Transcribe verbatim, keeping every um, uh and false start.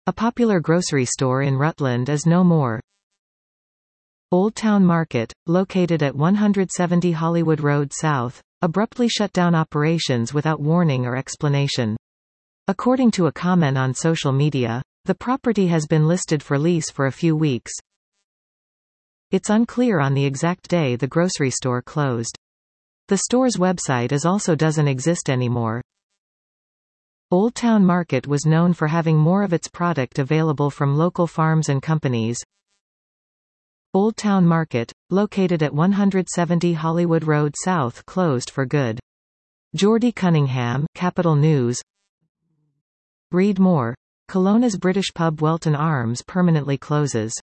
A popular grocery store in Rutland is no more. Old Town Market, located at one seventy Hollywood Road South, abruptly shut down operations without warning or explanation. According to a comment on social media, the property has been listed for lease for a few weeks. It's unclear on the exact day the grocery store closed. The store's website is also doesn't exist anymore. Old Town Market was known for having more of its product available from local farms and companies. Old Town Market, located at one seventy Hollywood Road South, closed for good. Geordie Cunningham, Capital News. Read more. Kelowna's British pub Welton Arms permanently closes.